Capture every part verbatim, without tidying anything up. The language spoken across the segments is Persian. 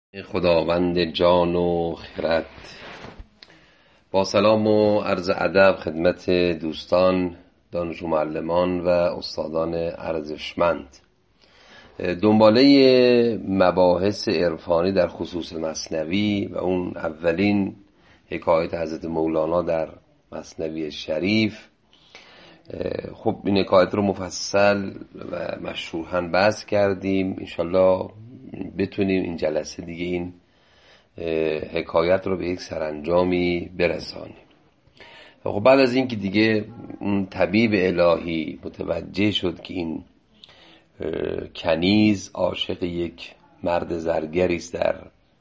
خداوند جان و خرد، با سلام و عرض ادب خدمت دوستان دانش معلمان و استادان ارزشمند. دنباله مباحث عرفانی در خصوص مثنوی و اون اولین حکایت حضرت مولانا در مثنوی شریف. خب این حکایت رو مفصل و مشروحاً بحث کردیم. انشالله بتونیم این جلسه دیگه این حکایت رو به یک سرانجامی برسانیم. خب بعد از این که دیگه اون طبیب الهی متوجه شد که این کنیز عاشق یک مرد زرگری است در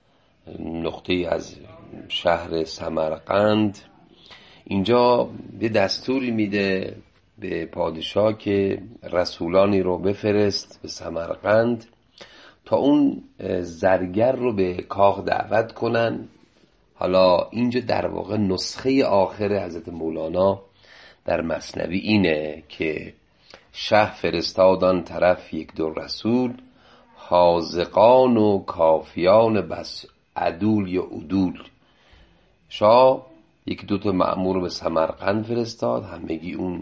نقطه از شهر سمرقند، اینجا به دستوری میده به پادشاه که رسولانی رو بفرست به سمرقند تا اون زرگر رو به کاخ دعوت کنن. حالا اینجا در واقع نسخه آخر حضرت مولانا در مثنوی اینه که شه فرستادان طرف یک دو رسول، حاذقان و کافیان بس عدول یا عدول. شاه یک دوتا مأمور به سمرقند فرستاد، همگی اون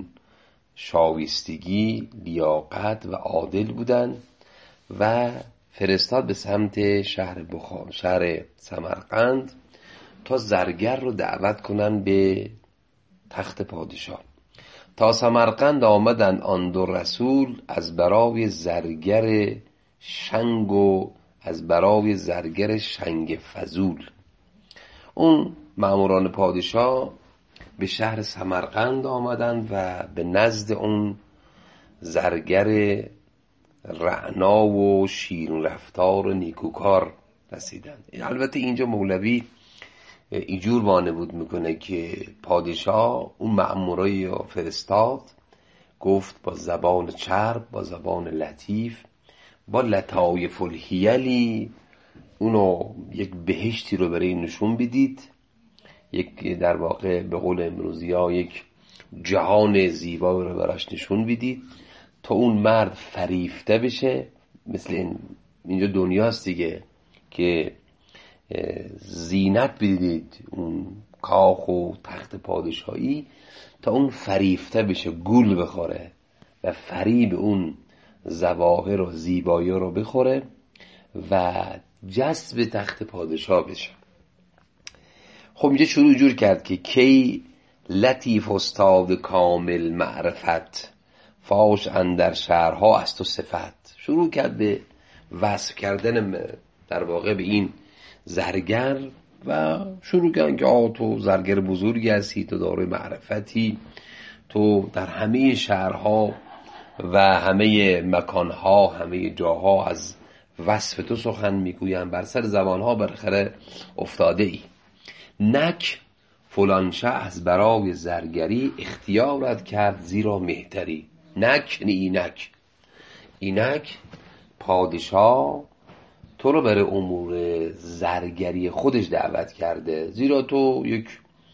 شایستگی، لیاقت و عادل بودن و فرستاد به سمت شهر بخار شهر سمرقند تا زرگر رو دعوت کنن به تخت پادشاه. تا سمرقند آمدن آن دو رسول، از برای زرگر شنگ و از برای زرگر شنگ فزول. اون مأموران پادشاه به شهر سمرقند آمدن و به نزد اون زرگر رعنا و شیرین رفتار و نیکوکار رسیدن. البته اینجا مولوی اینجور وانمود میکنه که پادشاه اون مأمورای فرستاد، گفت با زبان چرب، با زبان لطیف، با لطایف الحیلی اونو یک بهشتی رو برای نشون بدید، یک در واقع به قول امروزی ها یک جهان زیبا رو براش نشون بدید تا اون مرد فریفته بشه. مثل این اینجا دنیاست دیگه که زینت بدید اون کاخ و تخت پادشاهی تا اون فریفته بشه، گول بخوره و فریب اون ظواهر و زیبایی رو بخوره و جذب تخت پادشاه بشه. خب اینجا شروع جور کرد که کی لطیف استاد کامل معرفت، فاش اندر شهرها است و صفت. شروع کرد به وصف کردن در واقع به این زرگر و شروع کرد که آه تو زرگر بزرگی هستی، تو دارای معرفتی، تو در همه شهرها و همه مکانها همه جاها از وصف تو سخن میگویم، بر سر زبانها بالاخره افتاده ای. نک فلان شه از برای زرگری، اختیارت کرد زیرا مهتری. نک نه اینک، اینک پادشاه تو رو برای امور زرگری خودش دعوت کرده، زیرا تو یک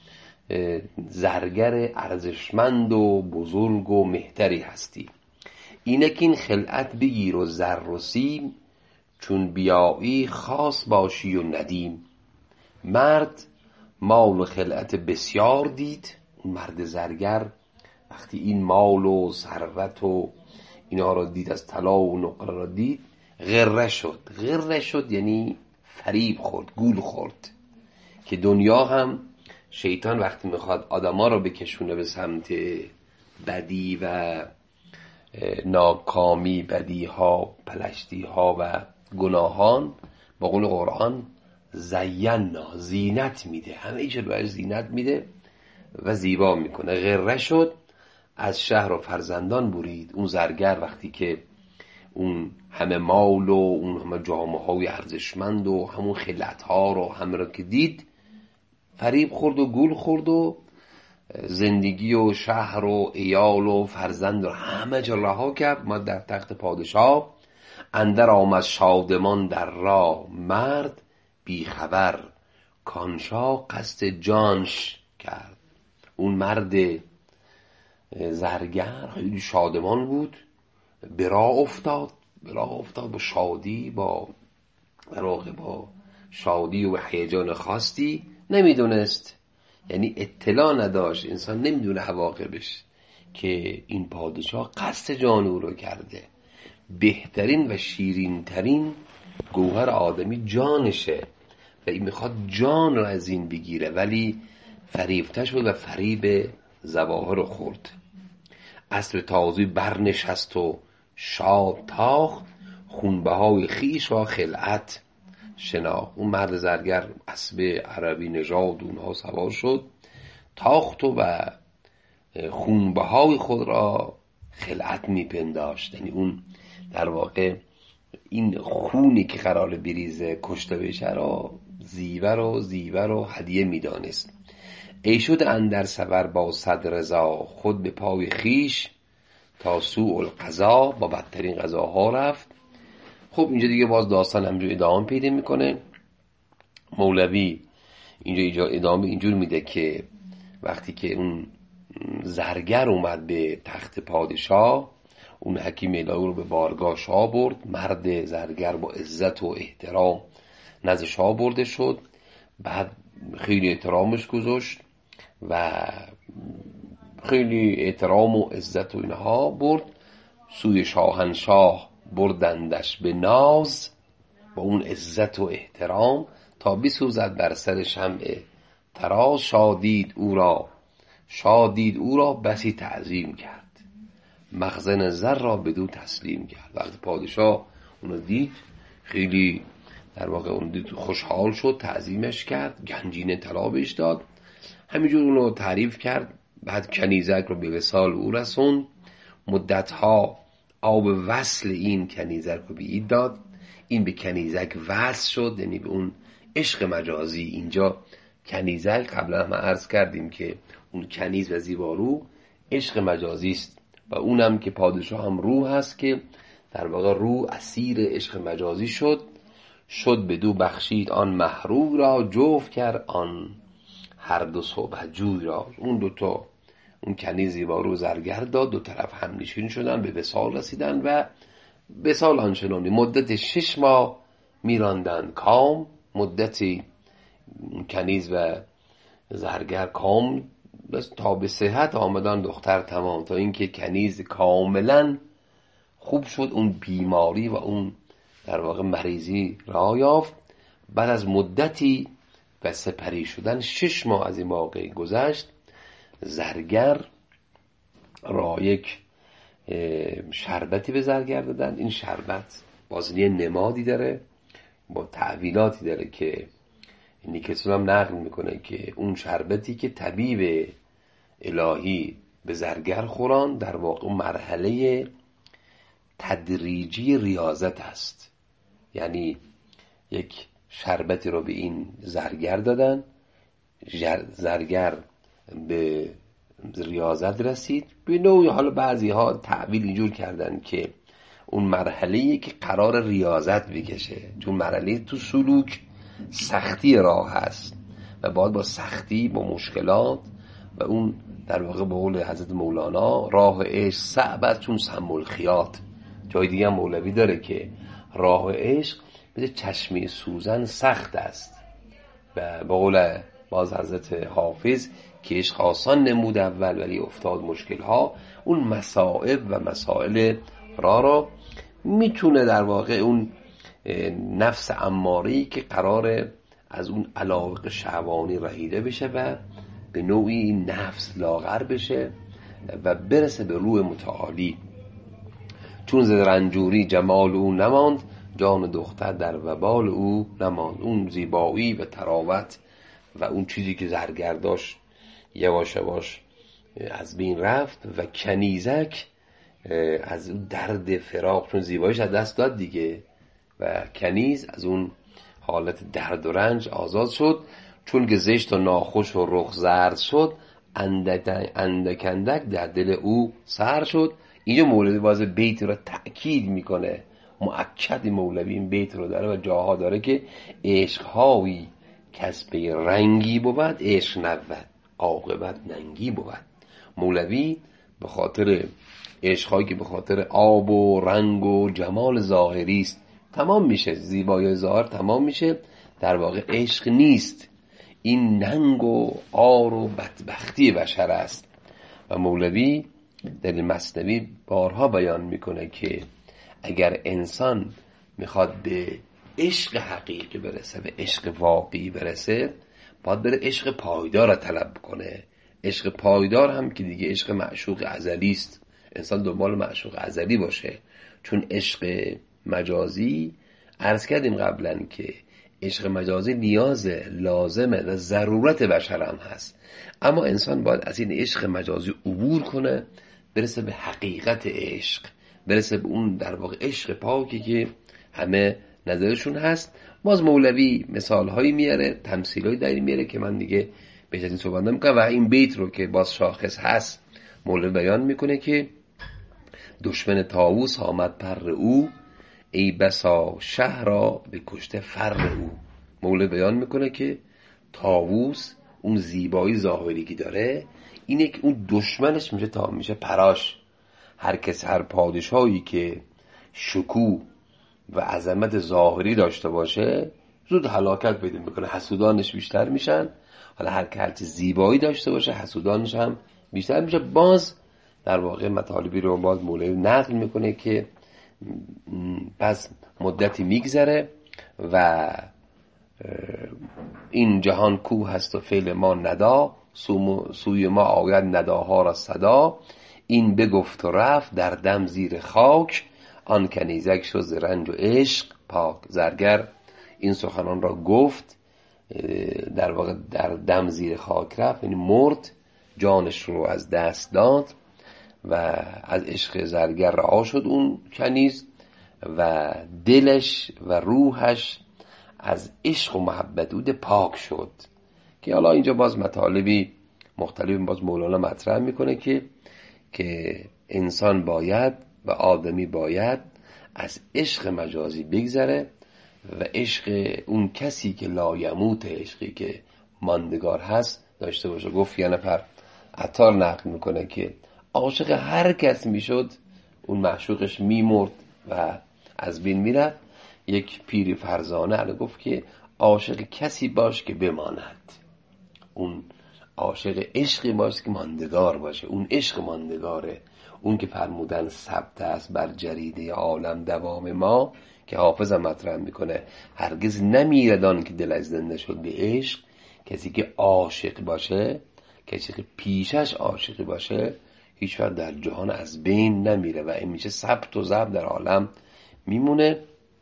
زرگر ارزشمند و بزرگ و مهتری هستی. اینک این خلعت بگیر و زر و سیم، چون بیایی خاص باشی و ندیم. مرد مال و خلعت بسیار دید. اون مرد زرگر وقتی این مال و ثروت و اینا را دید، از طلا و نقره را دید، غره شد. غره شد یعنی فریب خورد، گول خورد. که دنیا هم شیطان وقتی میخواد آدما را بکشونه به سمت بدی و ناکامی، بدی ها، پلشتی ها و گناهان، با قول قرآن زینا، زینت میده، همه ایش رو باید زینت میده و زیبا میکنه. غره شد، از شهر و فرزندان برید. اون زرگر وقتی که اون همه مال و اون همه جامعه های ارزشمند و همون خلعت ها رو همه رو که دید، فریب خورد و گول خورد و زندگی و شهر و ایال و فرزند رو همه جا رها کرد. ما در تخت پادشاه اندر آمد شادمان در راه، مرد بی خبر کانشا قصد جانش کرد. اون مرد زرگر خیلی شادمان بود، به راه افتاد، به راه افتاد با شادی، با در واقع با شادی و هیجان خاصی نمیدونست، یعنی اطلاع نداشت، انسان نمیدونه عواقبش که این پادشاه قصد جان او رو کرده. بهترین و شیرین ترین گوهر آدمی جانشه و این میخواد جان رو از این بگیره، ولی فریفتش بود و فریب زواهر رو خورد. اسب تازی برنشست و شاد تاخت، خونبهای خیش و خلعت شناخت. اون مرد زرگر اسب عربی نژاد اونها سوار شد، تاخت و خونبهای خود را خلعت میپنداشت، یعنی اون در واقع این خونی که قرار بریزه کشته بشه را زیور و زیور و هدیه میدانست. ای شد اندر سفر با صد رضا، خود به پای خیش تا سوء القضا، با بدترین قضاها رفت. خب اینجا دیگه باز داستان همجور ادامه پیدا میکنه. مولوی اینجا ادامه اینجور میده که وقتی که اون زرگر اومد به تخت پادشاه، اون حکیم الهی رو به بارگاه شاه برد. مرد زرگر با عزت و احترام نزد شاه برده شد، بعد خیلی احترامش گذاشت و خیلی احترام و عزت و اینها برد. سوی شاهنشاه بردندش به ناز، با اون عزت و احترام تا بسوزد بر سر شمع تراز. شادید او را شادید او را بسی تعظیم کرد، مخزن زر را بدو تسلیم کرد. وقتی پادشاه اونو دید خیلی در واقع اون دید خوشحال شد، تعظیمش کرد، گنجینه طلا بهش داد، همینجور اونو تعریف کرد. بعد کنیزک رو به وصال او رسوند، مدتها آب وصل این کنیزک رو به اید داد. این به کنیزک وصل شد، یعنی به اون عشق مجازی. اینجا کنیزک قبلا ما عرض کردیم که اون کنیز و زیبارو عشق مجازی است و اونم که پادشاه هم روح هست که در واقع روح اسیر عشق مجازی شد. شد بدو بخشید آن محرو را، جفت کرد آن هر دو صبح جوی را. اون دوتا، اون کنیز زیبارو زرگر داد، دو طرف هم نشین شدن، به وصال رسیدن و وصال آنچنانی مدت شش ماه میراندن کام. مدتی کنیز و زرگر کام بس تا به صحت آمدن دختر تمام، تا اینکه کنیز کاملا خوب شد، اون بیماری و اون در واقع مریضی راه یافت. بعد از مدتی و سپری شدن شش ماه از این واقعه گذشت، زرگر را یک شربتی به زرگر دادن. این شربت بازنیه نمادی داره، با تعویلاتی داره که نیکلسون هم نقل میکنه که اون شربتی که طبیب الهی به زرگر خوران در واقع مرحله تدریجی ریاضت است. یعنی یک شربتی رو به این زرگر دادن، زرگر به ریاضت رسید به نوعی. حالا بعضی ها تعبیر اینجور کردن که اون مرحله‌ای که قرار ریاضت بکشه، چون مرحله تو سلوک سختی راه هست و باید با سختی، با مشکلات و اون در واقع به قول حضرت مولانا راه عشق صعب است چون سم الخیاط. جای دیگه هم مولوی داره که راه عشق مثل چشمه سوزن سخت است و به قول باز حضرت حافظ که عشق آسان نمود اول ولی افتاد مشکلها. اون مصائب و مسائل راه را میتونه در واقع اون نفس اماره‌ای که قراره از اون علاقه شهوانی رهیده بشه و به نوعی این نفس لاغر بشه و برسه به روح متعالی. چون ز رنجوری جمال او نماند، جان دختر در وبال او نماند. اون زیبایی و تراوت و اون چیزی که زرگر داشت یواش یواش از بین رفت و کنیزک از درد فراق، چون زیباییش از دست داد دیگه، و کنیز از اون حالت درد و رنج آزاد شد. چون که زشت و ناخوش و رخ زرد شد، اندک اندک اندک در دل او سر شد. اینجا مولوی باز بیت رو تأکید میکنه، مؤکد مولوی این بیت رو داره و جاها داره که عشقهایی کسب رنگی بود عشق نبود عاقبت ننگی بود. مولوی به خاطر عشقهایی که به خاطر آب و رنگ و جمال ظاهری است تمام میشه، زیبایی ظاهر تمام میشه، در واقع عشق نیست، این ننگ و عار و بدبختی بشر است. و مولوی در مثنوی بارها بیان میکنه که اگر انسان میخواد به عشق حقیقی برسه، به عشق واقعی برسه، باید بره عشق پایدار را طلب کنه. عشق پایدار هم که دیگه عشق معشوق ازلی است، انسان دنبال معشوق ازلی باشه. چون عشق مجازی، عرض کردیم قبلا که عشق مجازی نیاز لازمه و ضرورت بشر هم هست، اما انسان باید از این عشق مجازی عبور کنه، برسه به حقیقت عشق، برسه به اون در واقع عشق پاکی که همه نظرشون هست. باز مولوی مثال هایی میاره، تمثیل هایی در این میاره که من دیگه بهش از این صحبت نمیکنم. و این بیت رو که باز شاخص هست مولوی بیان میکنه که دشمن طاووس آمد پر او، ای بسا شهر را به کشته فر او. مولوی بیان میکنه که طاووس اون زیبایی ظاهری که داره اینه که اون دشمنش میشه تا میشه پراش. هر کس، هر پادشاهی که شکوه و عظمت ظاهری داشته باشه زود هلاکت پیدا میکنه، حسودانش بیشتر میشن. حالا هر که هرچی زیبایی داشته باشه حسودانش هم بیشتر میشه. باز در واقع مطالبی رو باز مولوی نقل میکنه که پس مدتی میگذره و این جهان کوه هست و فعل ما ندا، سوی ما آید نداها را صدا. این بگفت و رفت در دم زیر خاک، آن کنیزک شد ز رنج و عشق پاک. زرگر این سخنان را گفت، در واقع در دم زیر خاک رفت، یعنی مرد، جانش رو از دست داد و از عشق زرگر رها شد اون کنیز و دلش و روحش از عشق و محبت بود پاک شد. که حالا اینجا باز مطالبی مختلف باز مولانا مطرح میکنه که که انسان باید و آدمی باید از عشق مجازی بگذره و عشق اون کسی که لایموت، عشقی که ماندگار هست داشته باشه. گفت یه نفر عطار نقل میکنه که عاشق هر کس میشد اون معشوقش میمرد و از بین میرفت. یک پیری فرزانه علی گفت که عاشق کسی باش که بماند، اون عاشق عشقی باش که ماندگار باشه. اون عشق ماندگاره، اون که فرمودن ثبت است بر جریده عالم دوام ما، که حافظ مطرح میکنه هرگز نمیردان که دل از زنده شد به عشق. کسی که عاشق باشه، کسی که پیشش عاشقی باشه، هیچ وقت در جهان از بین نمیره و این میشه ثبت و ضبط در عالم میمونه.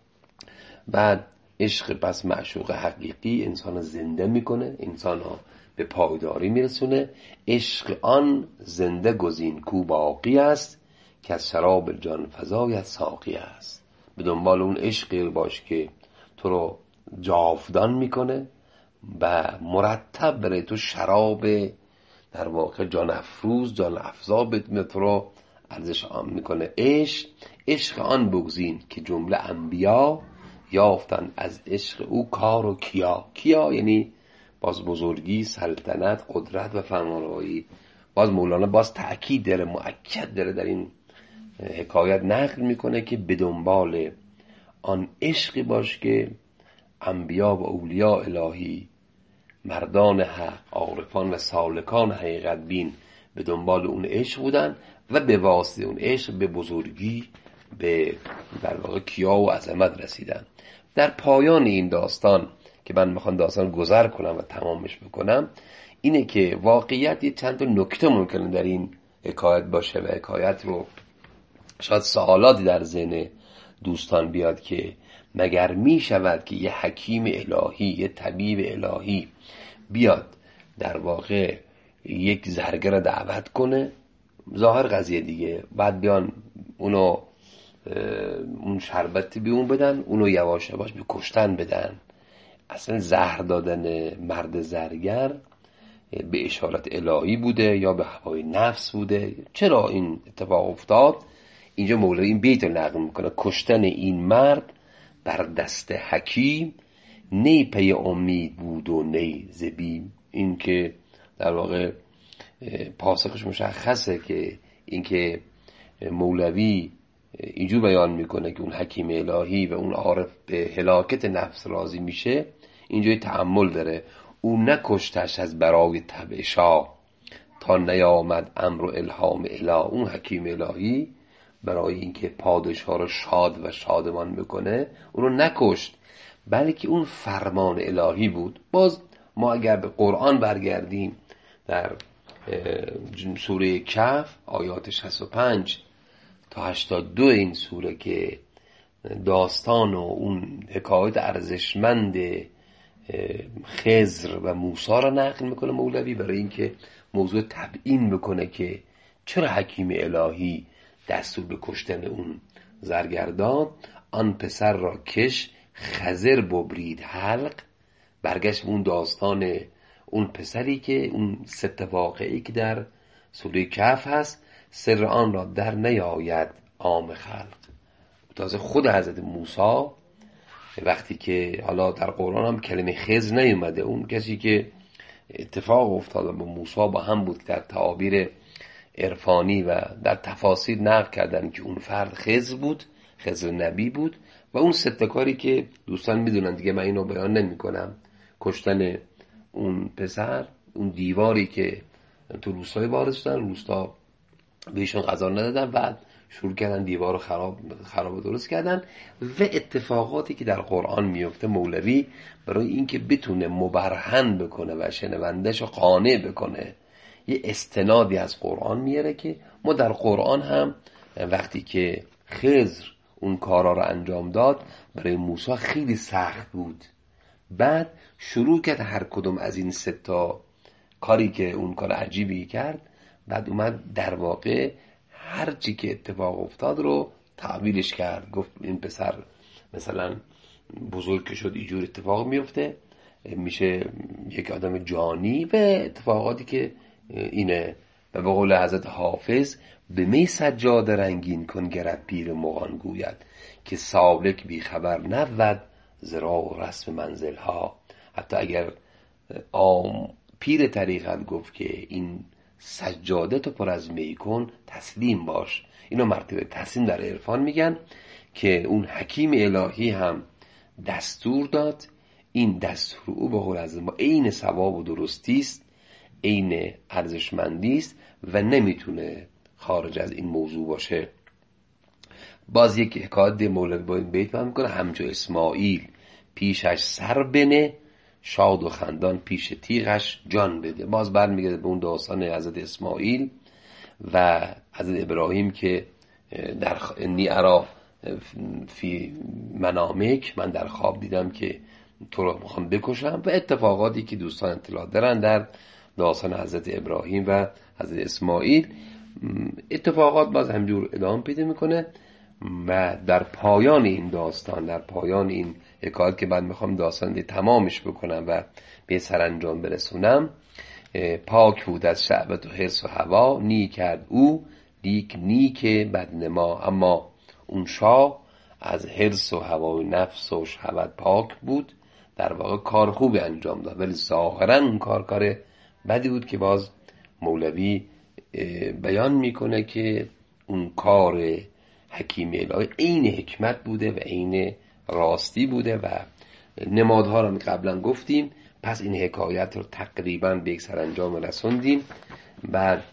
بعد عشق پس معشوق حقیقی انسان زنده میکنه، انسان ها به پایداری میرسونه. عشق آن زنده گزین کو باقی است، که از شراب جان فزایت ساقی است. به دنبال اون عشقی باش که تو رو جاودان میکنه و مرتب بره تو شراب در واقع جان افروز، جان افزا به تو رو ارزش عام میکنه. عشق عشق آن بگزین که جمله انبیا، یافتن از عشق او کار و کیا. کیا یعنی باز بزرگی، سلطنت، قدرت و فرمانروایی. باز مولانا باز تأکید داره، مؤکد داره در این حکایت نقل میکنه که به دنبال آن عشقی باش که انبیا و اولیاء الهی، مردان حق، عارفان و سالکان حقیقت بین به دنبال اون عشق بودن و به واسطه اون عشق به بزرگی، به در واقع کیا و عظمت رسیدن. در پایان این داستان که من میخوام داستان گذر کنم و تمامش بکنم، اینه که واقعیت چند تا نکته ممکنه در این حکایت باشه و حکایت رو شاید سوالاتی در ذهن دوستان بیاد که مگر می شود که یه حکیم الهی، یه طبیب الهی بیاد در واقع یک زرگر دعوت کنه، ظاهر قضیه دیگه، بعد بیان اونو اون شربتی به اون بدن، اونو یواش یواش به کشتن بدن. اصلا زهر دادن مرد زرگر به اشارت الهی بوده یا به هوای نفس بوده؟ چرا این اتفاق افتاد؟ اینجا مولوی این بیت رو نقل میکنه: کشتن این مرد بر دست حکیم، نی پی امید بود و نی زبیم. این که در واقع پاسخش مشخصه که این که مولوی اینجور بیان میکنه که اون حکیم الهی و اون عارف به هلاکت نفس راضی میشه، اینجای تأمل داره. او نکشتش از برای طبع شاه، تا نیامد امر و الهام اله. اون حکیم الهی برای اینکه پادشاه رو شاد و شادمان بکنه اون رو نکشت، بلکه اون فرمان الهی بود. باز ما اگر به قرآن برگردیم در سوره کهف آیات شصت و پنج تا هشتاد و دو این سوره که داستان و اون حکایت ارزشمند خضر و موسی را نقل میکنه مولوی، برای اینکه موضوع تبیین بکنه که چرا حکیم الهی دستور به کشتن اون زرگردان. آن پسر را کش خضر ببرید حلق. برگشت اون داستان اون پسری که اون ست واقعی که در سوره کهف هست، سر آن را در نیاید عام خلق. تازه خود حضرت موسی وقتی که حالا در قرآن هم کلمه خضر نیومده، اون کسی که اتفاق افتاد با موسی با هم بود در تعابیر عرفانی و در تفاسیر نقل کردن که اون فرد خضر بود، خضر نبی بود. و اون ست کاری که دوستان میدونن دیگه، من اینو بیان نمی کنم، کشتن اون پسر، اون دیواری که تو روستای وارد شدن، روستا بهشون غذا ندادن، بعد شروع کردن دیوار رو خراب خراب درست کردن. و اتفاقاتی که در قرآن میفته مولوی برای اینکه بتونه مبرهن بکنه و شنوندهشو قانع بکنه یه استنادی از قرآن میاره که ما در قرآن هم وقتی که خضر اون کارا رو انجام داد برای موسی خیلی سخت بود، بعد شروع کرد هر کدوم از این سه تا کاری که اون کار عجیبی کرد، بعد اومد در واقع هر چی که اتفاق افتاد رو تعبیرش کرد. گفت این پسر مثلا بزرگ که شد اینجور اتفاق میفته، میشه یک آدم جانی و اتفاقاتی که اینه. و به قول حضرت حافظ به می سجاده رنگین کن گرد پیر مغان گوید، که سالک بی خبر نبود زرا و رسم منزل ها. حتی اگر آم پیر طریقت گفت که این سجاده تو پر از می کن، تسلیم باش. اینو مرتبه تسلیم در عرفان میگن که اون حکیم الهی هم دستور داد. این دستور او به قول از ما عین ثواب و درستی است، عین ارزشمندی است و نمیتونه خارج از این موضوع باشه. باز یک حکایت مولوی با این بیت میکنه: همچو اسماعیل پیشش سر بنه، شاد و خندان پیش تیغش جان بده. باز برمیگرده به اون داستان حضرت اسماعیل و حضرت ابراهیم که در انی ارا فی منامک، من در خواب دیدم که تو رو میخوام بکشم. و اتفاقاتی که دوستان اطلاع دارن در داستان حضرت ابراهیم و حضرت اسماعیل، اتفاقات باز همجور ادامه پیدا میکنه. و در پایان این داستان، در پایان این حکایت که بعد میخوام داستان دی تمامش بکنم و به سرانجام برسونم، پاک بود از شعبت و حرص و هوا، نی کرد او لیک نیک بدنما. اما اون شاه از حرص و هوای نفس و شهوت پاک بود، در واقع کار خوبی انجام داد، ولی ظاهرا اون کار کار بدی بود که باز مولوی بیان میکنه که اون کار حکیم الهی عین حکمت بوده و عین راستی بوده و نمادها رو قبلا گفتیم. پس این حکایت رو تقریبا به یک سرانجام رسوندیم. بعد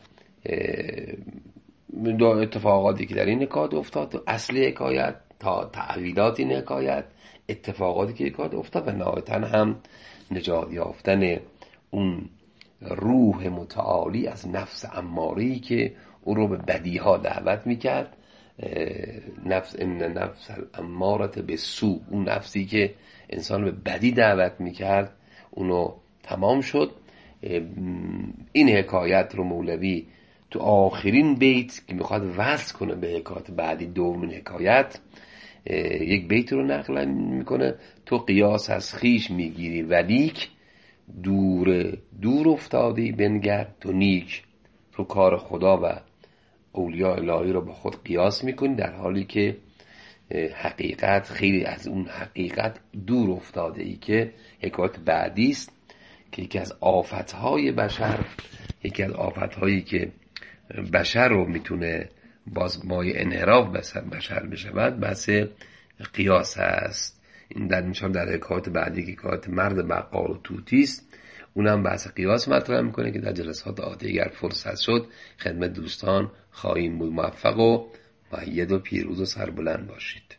دو اتفاقاتی که در این حکایت افتاد، اصل حکایت تا تعویلات این حکایت، اتفاقاتی که حکایت افتاد و نهایتاً هم نجات یافتن اون روح متعالی از نفس اماره‌ای که او رو به بدیها دعوت میکرد. نفس ان نفس الاماره بالسوء، اون نفسی که انسان به بدی دعوت میکرد اونو تمام شد. این حکایت رو مولوی تو آخرین بیت که میخواد وصل کنه به حکایت بعدی، دومین حکایت، یک بیت رو نقل میکنه: تو قیاس از خیش میگیری ولیک، دور دور افتادی بنگر تو نیک. تو کار خدا و اولیاء الهی رو با خود قیاس میکنی، در حالی که حقیقت خیلی از اون حقیقت دور افتاده. ای که حکایت بعدی است که یکی از آفتهای بشر، یکی از آفتهایی که بشر رو میتونه باز مایه انحراف بشر بشه، بعد بحث قیاس هست. این در میشان در حکایت بعدی که حکایت مرد بقال و طوطی است، اونم بحث قیاس مطرح میکنه که در جلسات آتی اگر فرصت شد خدمت دوستان خواهیم بود. موفق و مؤید و پیروز و سربلند باشید.